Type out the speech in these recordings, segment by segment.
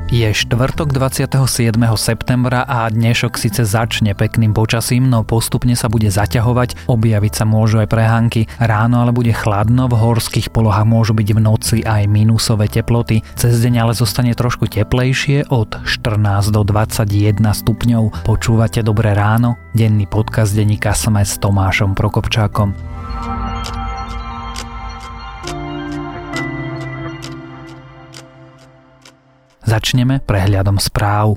Je štvrtok 27. septembra a dnešok síce začne pekným počasím, no postupne sa bude zaťahovať, objaviť sa môžu aj prehánky. Ráno ale bude chladno, v horských polohách môžu byť v noci aj minusové teploty. Cez deň ale zostane trošku teplejšie od 14 do 21 stupňov. Počúvate Dobré ráno? Denný podcast denníka SME s Tomášom Prokopčákom. Začneme prehľadom správ.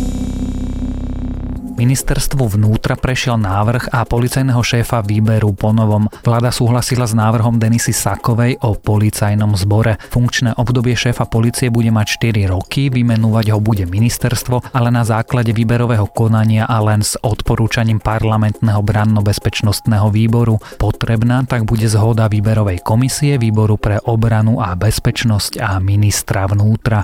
Ministerstvu vnútra prešiel návrh a policajného šéfa výberu ponovom. Vláda súhlasila s návrhom Denisy Sakovej o policajnom zbore. Funkčné obdobie šéfa polície bude mať 4 roky, vymenúvať ho bude ministerstvo, ale na základe výberového konania a len s odporúčaním parlamentného branno-bezpečnostného výboru. Potrebná tak bude zhoda výberovej komisie, výboru pre obranu a bezpečnosť a ministra vnútra.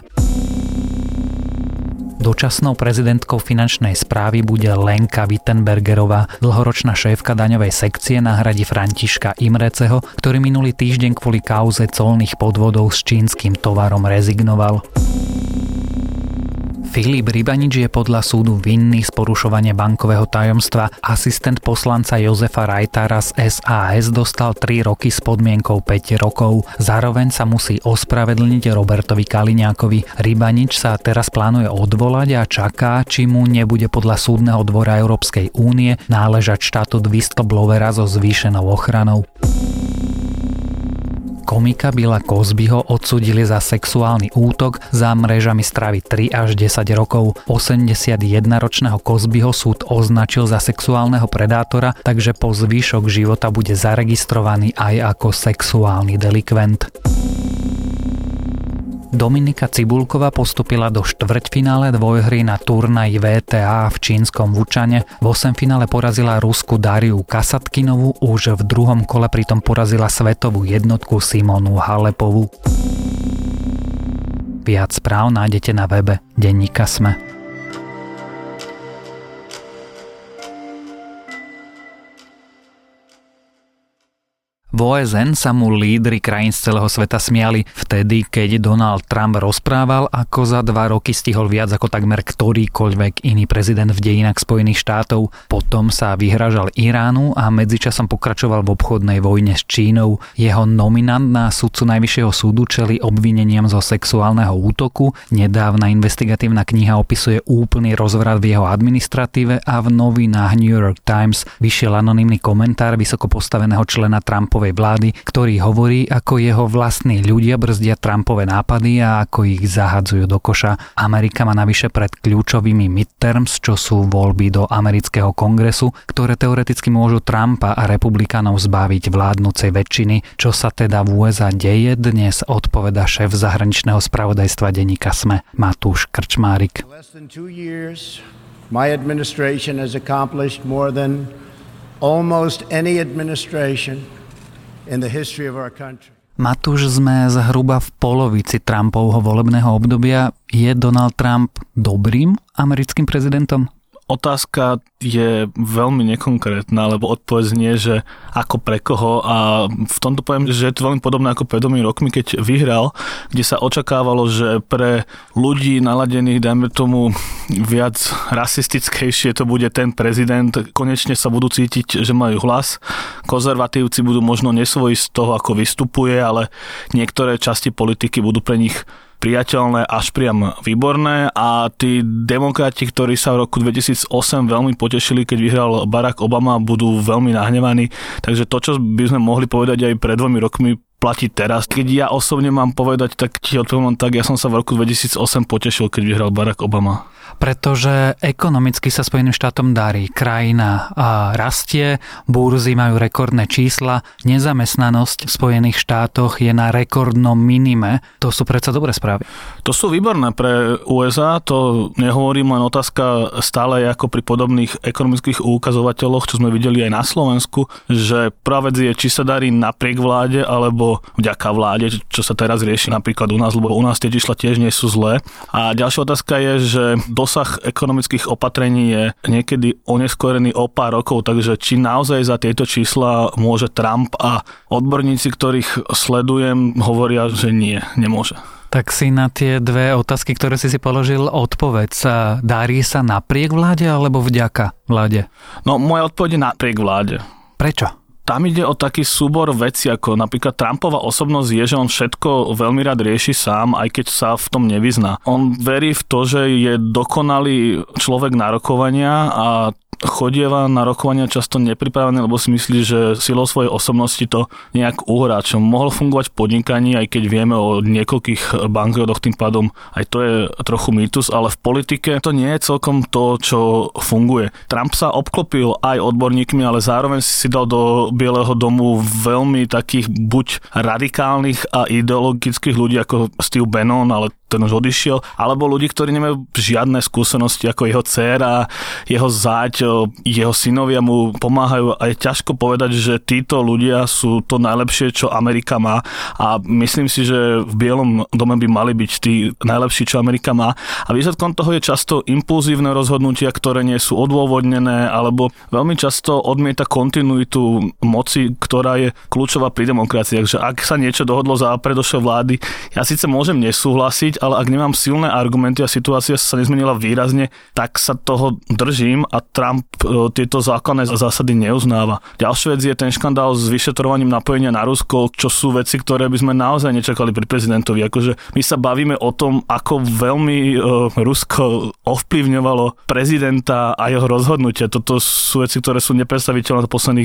Dočasnou prezidentkou finančnej správy bude Lenka Wittenbergerová. Dlhoročná šéfka daňovej sekcie nahradí Františka Imreceho, ktorý minulý týždeň kvôli kauze colných podvodov s čínskym tovarom rezignoval. Filip Rybanič je podľa súdu vinný z porušovania bankového tajomstva. Asistent poslanca Jozefa Rajtára z SAS dostal 3 roky s podmienkou 5 rokov. Zároveň sa musí ospravedlniť Robertovi Kaliňákovi. Rybanič sa teraz plánuje odvolať a čaká, či mu nebude podľa súdneho dvora Európskej únie náležať štatút whistleblowera so zvýšenou ochranou. Komika Billa Cosbyho odsúdili za sexuálny útok, za mrežami stráviť 3 až 10 rokov. 81-ročného Cosbyho súd označil za sexuálneho predátora, takže po zvyšok života bude zaregistrovaný aj ako sexuálny delikvent. Dominika Cibulková postupila do štvrťfinále dvojhry na turnaji WTA v čínskom Wuchane. V 8-finále porazila Rusku Dariu Kasatkinovú, už v druhom kole pritom porazila svetovú jednotku Simonu Halepovú. Viac správ nájdete na webe denníka SME. V OSN sa mu lídri krajín z celého sveta smiali vtedy, keď Donald Trump rozprával, ako za 2 roky stihol viac ako takmer ktorýkoľvek iný prezident v dejinách Spojených štátov. Potom sa vyhrážal Iránu a medzičasom pokračoval v obchodnej vojne s Čínou. Jeho nominant na sudcu Najvyššieho súdu čelí obvineniam zo sexuálneho útoku. Nedávna investigatívna kniha opisuje úplný rozvrat v jeho administratíve a v novinách New York Times vyšiel anonymný komentár vysoko postaveného člena Trumpovej vlády, ktorý hovorí, ako jeho vlastní ľudia brzdia Trumpové nápady a ako ich zahadzujú do koša. Amerika má navyše pred kľúčovými midterms, čo sú voľby do amerického kongresu, ktoré teoreticky môžu Trumpa a republikánov zbaviť vládnucej väčšiny. Čo sa teda v USA deje, dnes odpoveda šéf zahraničného spravodajstva denníka SME Matúš Krčmárik. My administration has accomplished more than almost any administration in the history of our country. Matúš, sme zhruba v polovici Trumpovho volebného obdobia. Je Donald Trump dobrým americkým prezidentom? Otázka je veľmi nekonkrétna, lebo odpoveď znie, že ako pre koho, a v tomto poviem, že je to veľmi podobné ako pred 2 rokmi, keď vyhral, kde sa očakávalo, že pre ľudí naladených, dajme tomu viac rasistickejšie, to bude ten prezident, konečne sa budú cítiť, že majú hlas. Konzervatívci budú možno nesvoji z toho, ako vystupuje, ale niektoré časti politiky budú pre nich priateľné až priam výborné, a tí demokrati, ktorí sa v roku 2008 veľmi potešili, keď vyhral Barack Obama, budú veľmi nahnevaní. Takže to, čo by sme mohli povedať aj pred 2 rokmi, platí teraz. Keď ja osobne mám povedať, tak ti odpoviem tak, ja som sa v roku 2008 potešil, keď vyhral Barack Obama. Pretože ekonomicky sa Spojeným štátom darí. Krajina rastie, burzy majú rekordné čísla, nezamestnanosť v Spojených štátoch je na rekordnom minime. To sú predsa dobré správy. To sú výborné pre USA, to nehovorím, len otázka stále ako pri podobných ekonomických ukazovateľoch, čo sme videli aj na Slovensku, že prvá vec je, či sa darí napriek vláde, alebo vďaka vláde, čo sa teraz rieši napríklad u nás, lebo u nás tie čísla tiež nie sú zlé. A ďalšia otázka je, že dosah ekonomických opatrení je niekedy oneskorený o pár rokov, takže či naozaj za tieto čísla môže Trump, a odborníci, ktorých sledujem, hovoria, že nie, nemôže. Tak si na tie dve otázky, ktoré si položil, odpovedz. Darí sa napriek vláde alebo vďaka vláde? No, moja odpoveď je napriek vláde. Prečo? Tam ide o taký súbor veci, ako napríklad Trumpova osobnosť je, že on všetko veľmi rád rieši sám, aj keď sa v tom nevyzná. On verí v to, že je dokonalý človek na rokovania a chodieva na rokovania často nepripravený, lebo si myslí, že silou svojej osobnosti to nejak uhrá, čo mohol fungovať v podnikaní, aj keď vieme o niekoľkých bankrotoch, tým pádom aj to je trochu mýtus, ale v politike to nie je celkom to, čo funguje. Trump sa obklopil aj odborníkmi, ale zároveň si dal do Bieleho domu veľmi takých buď radikálnych a ideologických ľudí ako Steve Bannon, ale ten už odišiel, alebo ľudí, ktorí nemajú žiadne skúsenosti, ako jeho dcéra, jeho záť, jeho synovia mu pomáhajú a je ťažko povedať, že títo ľudia sú to najlepšie, čo Amerika má a myslím si, že v Bielom dome by mali byť tí najlepší, čo Amerika má a výsledkom toho je často impulzívne rozhodnutia, ktoré nie sú odôvodnené alebo veľmi často odmieta kontinuitu moci, ktorá je kľúčová pri demokracii. Takže ak sa niečo dohodlo za predošlé vlády, ja síce môžem nesúhlasiť, ale ak nemám silné argumenty a situácia sa nezmenila výrazne, tak sa toho držím a Trump tieto základné zásady neuznáva. Ďalšia vec je ten škandál s vyšetrovaním napojenia na Rusko, čo sú veci, ktoré by sme naozaj nečakali pri prezidentovi. Akože my sa bavíme o tom, ako veľmi Rusko ovplyvňovalo prezidenta a jeho rozhodnutia. Toto sú veci, ktoré sú nepredstaviteľné za posledných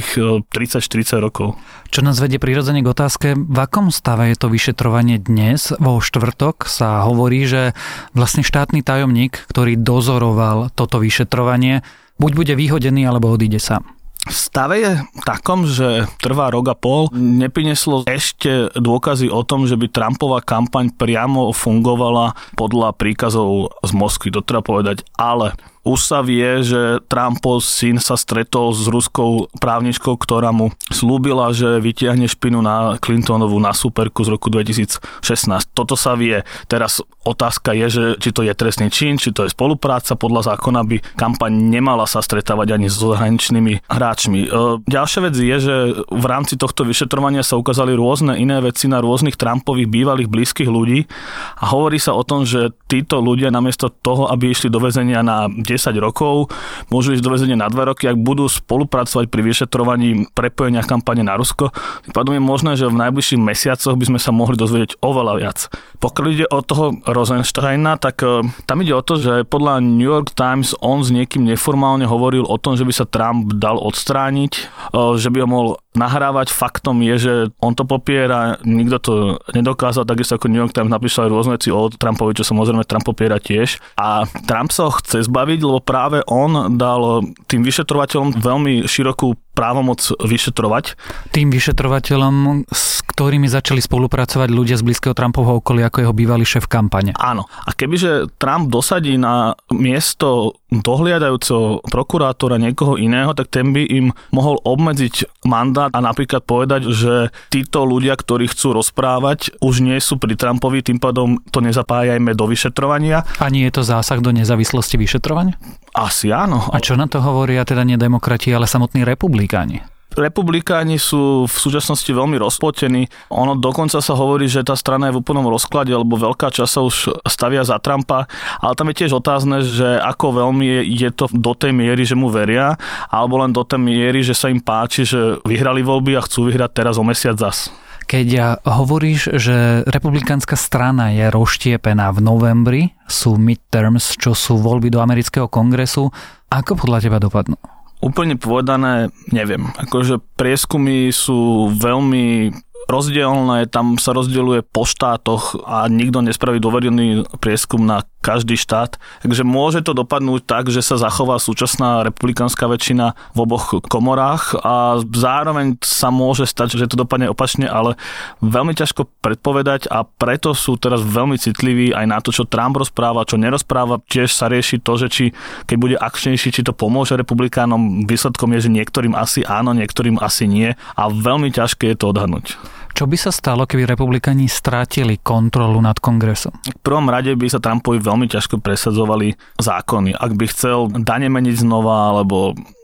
30-40 rokov. Čo nás vedie prirodzene k otázke, v akom stave je to vyšetrovanie dnes? Vo štvrtok sa hovorí, že vlastne štátny tajomník, ktorý dozoroval toto vyšetrovanie, buď bude vyhodený, alebo odíde sám. V stave je takom, že trvá rok a pol. Neprineslo ešte dôkazy o tom, že by Trumpova kampaň priamo fungovala podľa príkazov z Moskvy, to treba povedať, ale už sa vie, že Trumpov syn sa stretol s ruskou právničkou, ktorá mu slúbila, že vytiahne špinu na Clintonovú na súperku z roku 2016. Toto sa vie. Teraz otázka je, že či to je trestný čin, či to je spolupráca. Podľa zákona by kampaň nemala sa stretávať ani s zahraničnými hráčmi. Ďalšia vec je, že v rámci tohto vyšetrovania sa ukázali rôzne iné veci na rôznych Trumpových bývalých blízkych ľudí a hovorí sa o tom, že títo ľudia namiesto toho, aby išli do väzenia na 10 rokov, môžu ísť do väzenia na 2 roky, ak budú spolupracovať pri vyšetrovaní prepojenia kampane na Rusko. Pádom je možné, že v najbližších mesiacoch by sme sa mohli dozvedieť oveľa viac. Pokiaľ ide o toho Rosensteina, tak tam ide o to, že podľa New York Times on s niekým neformálne hovoril o tom, že by sa Trump dal odstrániť, že by ho mohol nahrávať. Faktom je, že on to popiera, nikto to nedokázal, takisto ako New York Times napísal aj rôzne veci o Trumpovi, čo samozrejme Trump popiera tiež. A Trump sa ho chce zbaviť, lebo práve on dal tým vyšetrovateľom veľmi širokú právomoc vyšetrovať. Tým vyšetrovateľom, s ktorými začali spolupracovať ľudia z blízkeho Trumpovho okolia, ako jeho bývalý šéf kampane. Áno. A kebyže Trump dosadí na miesto dohliadajúceho prokurátora niekoho iného, tak ten by im mohol obmedziť mandát a napríklad povedať, že títo ľudia, ktorí chcú rozprávať, už nie sú pri Trumpovi, tým pádom to nezapájajme do vyšetrovania. A nie je to zásah do nezávislosti vyšetrovania? Asi áno. A čo na to hovoria teda nie demokrati, ale samotní republikáni? Republikáni sú v súčasnosti veľmi rozpotení. Ono dokonca sa hovorí, že tá strana je v úplnom rozklade, lebo veľká časť sa už stavia za Trumpa, ale tam je tiež otázne, že ako veľmi je to do tej miery, že mu veria, alebo len do tej miery, že sa im páči, že vyhrali voľby a chcú vyhrať teraz o mesiac zas. Keď hovoríš, že republikánska strana je rozštiepená v novembri, sú midterms, čo sú voľby do amerického kongresu, ako podľa teba dopadnú? Úplne povedané, neviem. Akože prieskumy sú veľmi rozdielne, tam sa rozdeľuje po štátoch a nikto nespraví dôverný prieskum na každý štát. Takže môže to dopadnúť tak, že sa zachová súčasná republikánska väčšina v oboch komorách a zároveň sa môže stať, že to dopadne opačne, ale veľmi ťažko predpovedať a preto sú teraz veľmi citliví aj na to, čo Trump rozpráva, čo nerozpráva. Tiež sa rieši to, že či keď bude akčnejší, či to pomôže republikánom. Výsledkom je, že niektorým asi áno, niektorým asi nie a veľmi ťažké je to odhadnúť. Čo by sa stalo, keby republikáni strátili kontrolu nad kongresom? V prvom rade by sa Trumpovi veľmi ťažko presadzovali zákony. Ak by chcel dane meniť znova, alebo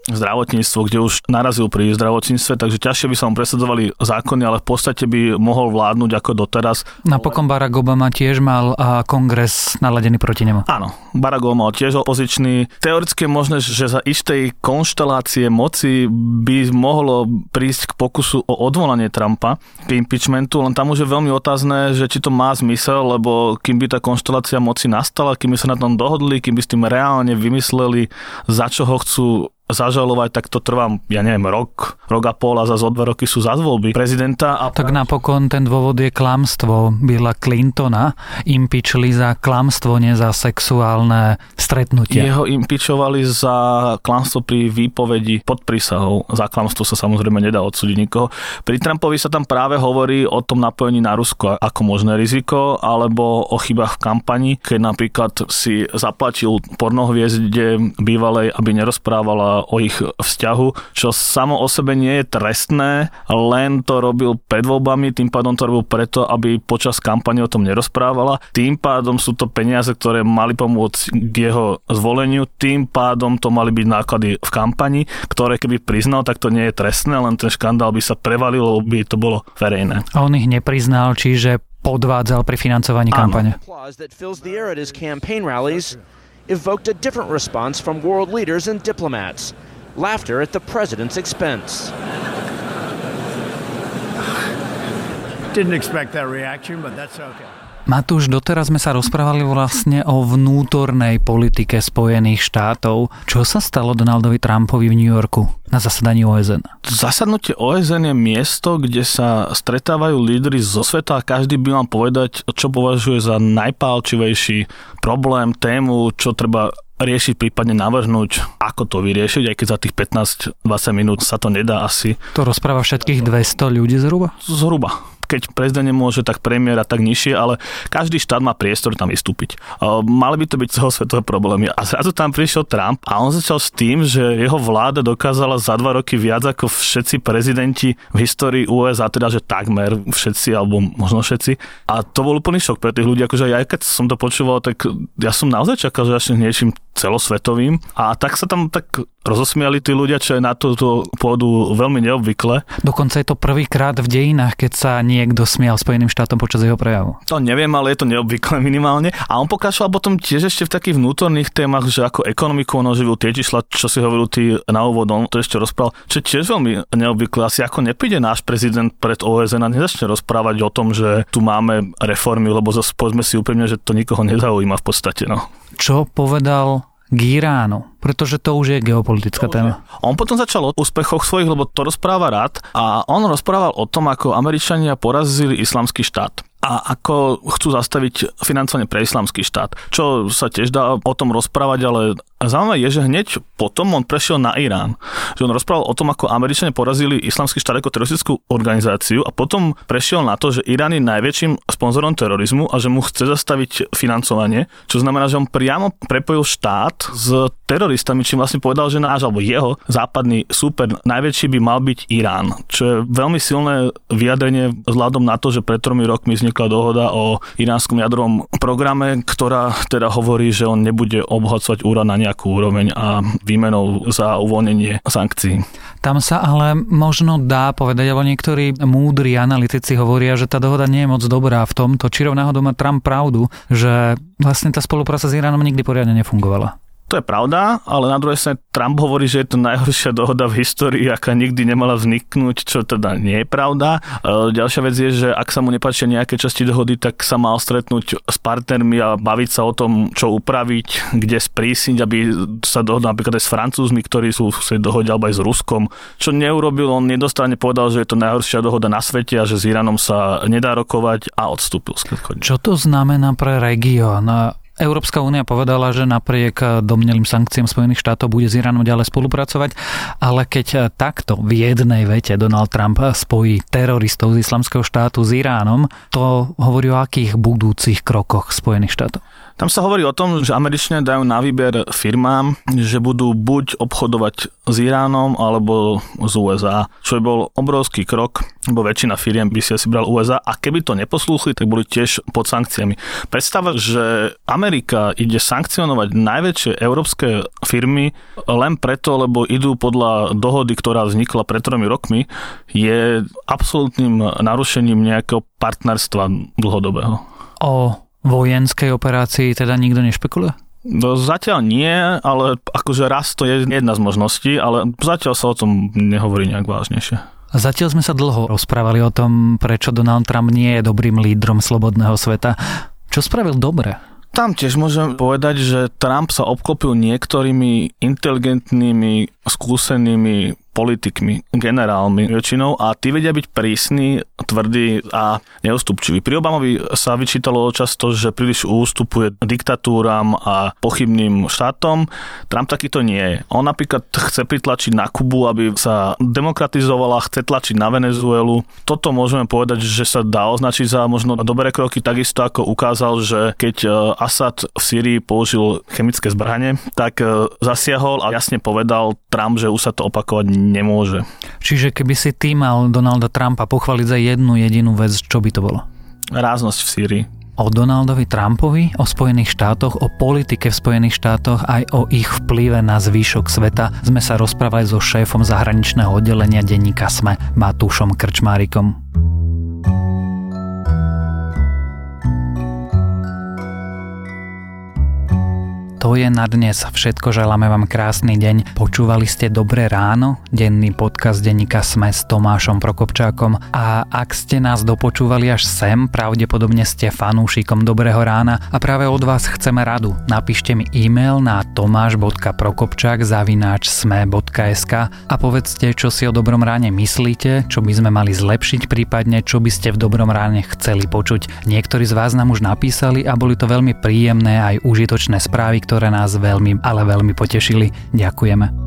zdravotníctvo, kde už narazil pri zdravotníctve, takže ťažšie by sa mu presadzovali zákony, ale v podstate by mohol vládnuť ako doteraz. Napokon Barack Obama tiež mal kongres naladený proti nemu. Áno, Barack Obama tiež opozičný. Teoreticky je možné, že za istej konštelácie moci by mohlo prísť k pokusu o odvolanie Trumpa k impeachmentu, len tam už je veľmi otázne, že či to má zmysel, lebo kým by tá konštelácia moci nastala, kým by sa na tom dohodli, kým by s tým reálne vymysleli, za čo ho chcú zažalovať, tak to trvá, rok a pol a zase o 2 roky sú zase voľby prezidenta. Tak napokon ten dôvod je klamstvo Billa Clintona. Impeachli za klamstvo, nie za sexuálne stretnutie. Jeho impeachovali za klamstvo pri výpovedi pod prísahou. Za klamstvo sa samozrejme nedá odsúdiť nikoho. Pri Trumpovi sa tam práve hovorí o tom napojení na Rusko ako možné riziko, alebo o chybách v kampani, keď napríklad si zaplatil pornohviezde bývalej, aby nerozprávala o ich vzťahu, čo samo o sebe nie je trestné, len to robil pred voľbami, tým pádom to robil preto, aby počas kampane o tom nerozprávala. Tým pádom sú to peniaze, ktoré mali pomôcť k jeho zvoleniu, tým pádom to mali byť náklady v kampani, ktoré keby priznal, tak to nie je trestné, len ten škandál by sa prevalil, by to bolo verejné. A on ich nepriznal, čiže podvádzal pri financovaní kampane. Evoked a different response from world leaders and diplomats. Laughter at the president's expense. Didn't expect that reaction, but that's okay. Matúš, doteraz sme sa rozprávali vlastne o vnútornej politike Spojených štátov. Čo sa stalo Donaldovi Trumpovi v New Yorku na zasadaní OSN? Zasadnutie OSN je miesto, kde sa stretávajú lídri zo sveta a každý by mal povedať, čo považuje za najpálčivejší problém, tému, čo treba riešiť, prípadne navrhnúť, ako to vyriešiť, aj keď za tých 15-20 minút sa to nedá asi. To rozpráva všetkých 200 ľudí zhruba? Zhruba. Keď prezident nemôže, tak premiér a tak nižšie, ale každý štát má priestor tam vystúpiť. Mali by to byť celosvetové problémy. A zrazu tam prišiel Trump a on začal s tým, že jeho vláda dokázala za 2 roky viac ako všetci prezidenti v histórii USA, teda že takmer všetci, alebo možno všetci. A to bol úplný šok pre tých ľudí, akože aj keď som to počúval, tak ja som naozaj čakal, že až niečím celosvetovým. A tak sa tam tak rozosmiali tí ľudia, čo je na túto pôdu veľmi neobvykle. Dokonca je to prvýkrát v dejinách, keď sa niekto smial Spojeným štátom počas jeho prejavu. To neviem, ale je to neobvykle minimálne. A on pokračoval potom tiež ešte v takých vnútorných témach, že ako ekonomiku on oživil tie čísla, čo si hovoril ty na úvod, on to ešte rozprával, čo je tiež veľmi neobvykle. Asi ako nepríde náš prezident pred OSN a nezačne rozprávať o tom, že tu máme reformy, lebo zase povedzme si úprimne, že to nikoho nezaujíma v podstate. No. Čo povedal k Iránu, pretože to už je geopolitická téma. On potom začal o úspechoch svojich, lebo to rozpráva rád a on rozprával o tom, ako Američania porazili islamský štát a ako chcú zastaviť financovanie pre islamský štát. Čo sa tiež dá o tom rozprávať, ale zaujímavé je, že hneď potom on prešiel na Irán. Že on rozprával o tom, ako Američania porazili islamský štát ako teroristickú organizáciu a potom prešiel na to, že Irán je najväčším sponzorom terorizmu a že mu chce zastaviť financovanie, čo znamená, že on priamo prepojil štát s teroristami, čím vlastne povedal, že náš alebo jeho západný súper najväčší by mal byť Irán. Čo je veľmi silné vyjadrenie vzhľadom na to, že pred 3 rokmi vznikla dohoda o iránskom jadrovom programe, ktorá teda hovorí, že on nebude obhacovať urán na nejakú úroveň a výmenou za uvoľnenie sankcií. Tam sa ale možno dá povedať, alebo niektorí múdri analytici hovoria, že tá dohoda nie je moc dobrá v tomto, či rovnáhodou má Trump pravdu, že vlastne tá spolupráca s Iránom nikdy poriadne nefungovala. To je pravda, ale na druhej strane Trump hovorí, že je to najhoršia dohoda v histórii, aká nikdy nemala vzniknúť, čo teda nie je pravda. Ďalšia vec je, že ak sa mu nepáčia nejaké časti dohody, tak sa mal stretnúť s partnermi a baviť sa o tom, čo upraviť, kde sprísniť, aby sa dohodol napríklad aj s Francúzmi, ktorí sú v dohode, alebo aj s Ruskom. Čo neurobil, on nedostane povedal, že je to najhoršia dohoda na svete a že s Iránom sa nedá rokovať a odstúpil. Čo to znamená pre región? Európska únia povedala, že napriek domnelým sankciám Spojených štátov bude s Iránom ďalej spolupracovať, ale keď takto v jednej vete Donald Trump spojí teroristov z Islamského štátu s Iránom, to hovorí o akých budúcich krokoch Spojených štátov? Tam sa hovorí o tom, že Američania dajú na výber firmám, že budú buď obchodovať s Iránom alebo z USA, čo by bol obrovský krok, lebo väčšina firiem by si asi bral USA a keby to neposlúchli, tak boli tiež pod sankciami. Predstava, že Amerika ide sankcionovať najväčšie európske firmy len preto, lebo idú podľa dohody, ktorá vznikla pred 3 rokmi, je absolútnym narušením nejakého partnerstva dlhodobého. O vojenskej operácii teda nikto nešpekuluje? No, zatiaľ nie, ale akože raz to je jedna z možností, ale zatiaľ sa o tom nehovorí nejak vážnejšie. Zatiaľ sme sa dlho rozprávali o tom, prečo Donald Trump nie je dobrým lídrom slobodného sveta. Čo spravil dobre? Tam tiež môžem povedať, že Trump sa obklopil niektorými inteligentnými, skúsenými politikmi, generálmi väčšinou a tí vedia byť prísni, tvrdí a neústupčiví. Pri Obamovi sa vyčítalo často, že príliš ústupuje diktatúram a pochybným štátom. Trump takýto nie je. On napríklad chce pritlačiť na Kubu, aby sa demokratizovala, chce tlačiť na Venezuelu. Toto môžeme povedať, že sa dá označiť za možno dobré kroky, takisto ako ukázal, že keď Assad v Sýrii použil chemické zbrane, tak zasiahol a jasne povedal Trump, že už sa to opakovať nemôže. Čiže keby si ty mal Donalda Trumpa pochváliť za jednu jedinú vec, čo by to bolo? Ráznosť v Sýrii. O Donaldovi Trumpovi, o Spojených štátoch, o politike v Spojených štátoch, aj o ich vplyve na zvyšok sveta sme sa rozprávali so šéfom zahraničného oddelenia denníka SME, Matúšom Krčmárikom. To je na dnes všetko, želáme vám krásny deň. Počúvali ste Dobré ráno, denný podcast denníka SME s Tomášom Prokopčákom a ak ste nás dopočúvali až sem, pravdepodobne ste fanúšikom Dobrého rána a práve od vás chceme radu. Napíšte mi e-mail na tomaš.prokopčak@sme.sk a povedzte, čo si o Dobrom ráne myslíte, čo by sme mali zlepšiť, prípadne čo by ste v Dobrom ráne chceli počuť. Niektorí z vás nám už napísali a boli to veľmi príjemné aj užitočné správy, ktoré nás veľmi, ale veľmi potešili. Ďakujeme.